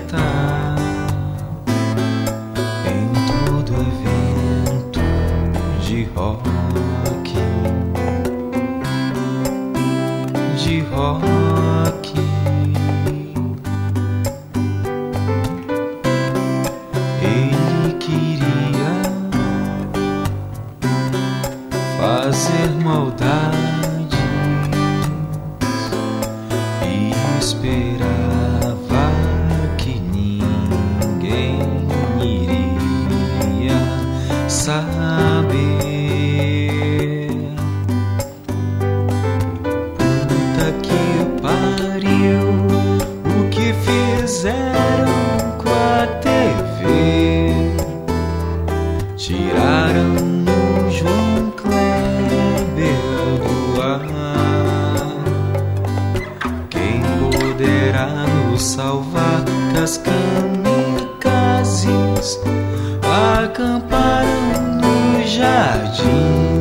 cantar em todo evento de rock, de rock. Ele queria fazer maldades e esperava que ninguém iria saber. Puta que pariu, o que fizeram com a TV? Tiraram o João Kleber do ar. Quem poderá nos salvar das kamikazes? Acamparam no jardim